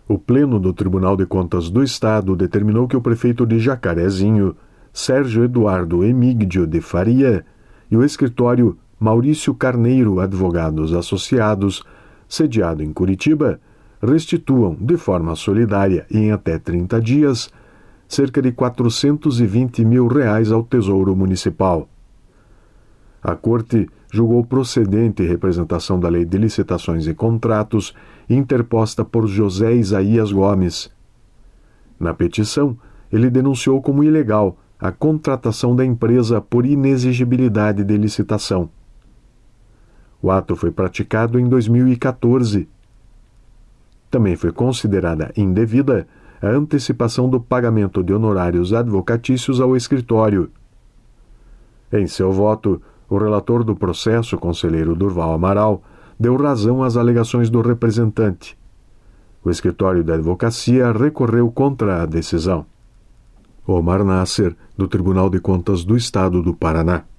O Pleno do Tribunal de Contas do Estado determinou que o prefeito de Jacarezinho, Sérgio Eduardo Emígdio de Faria, e o escritório Maurício Carneiro Advogados Associados, sediado em Curitiba, restituam de forma solidária e em até 30 dias cerca de R$420 mil ao Tesouro Municipal. A Corte julgou procedente representação da Lei de Licitações e Contratos interposta por José Isaías Gomes. Na petição, ele denunciou como ilegal a contratação da empresa por inexigibilidade de licitação. O ato foi praticado em 2014. Também foi considerada indevida a antecipação do pagamento de honorários advocatícios ao escritório. Em seu voto, o relator do processo, conselheiro Durval Amaral, deu razão às alegações do representante. O escritório da advocacia recorreu contra a decisão. Omar Nasser, do Tribunal de Contas do Estado do Paraná.